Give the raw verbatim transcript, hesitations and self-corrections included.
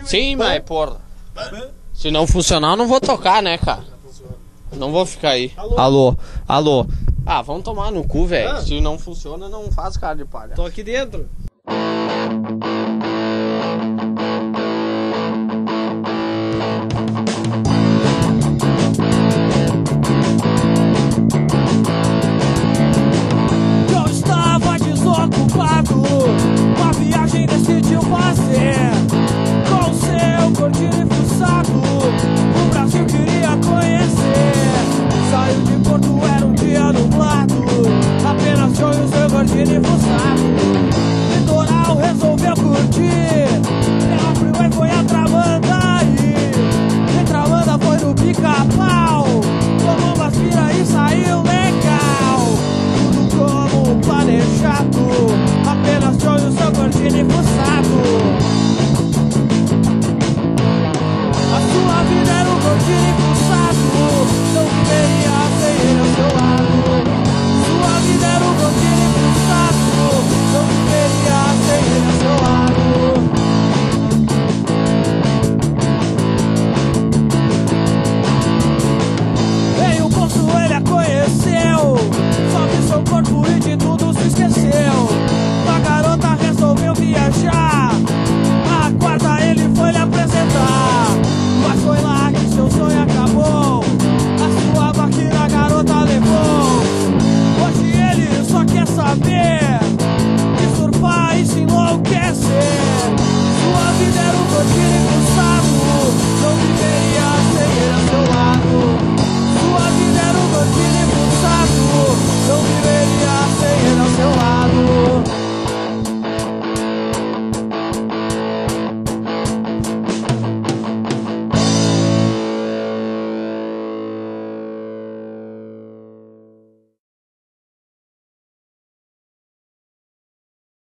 Sim, mas porra. Se não funcionar, eu não vou tocar, né, cara? Não vou ficar aí. Alô? Alô? Alô? Ah, vamos tomar no cu, velho. Ah. Se não funciona, não faz cara de palha. Tô aqui dentro. Eu estava desocupado, uma viagem decidiu fazer. Com seu gordinho fuçado, o Brasil queria conhecer. Saiu de Porto, era um dia nublado, apenas eu e o seu gordinho fuçado. Litoral resolveu curtir, ela abriu e foi a Tramandaí. E Tramanda foi no Pica-Pau, tomou uma aspira e saiu legal. Tudo como planejado, apenas eu e o seu gordinho fuçado. A sua vida era um gordinho fuçado.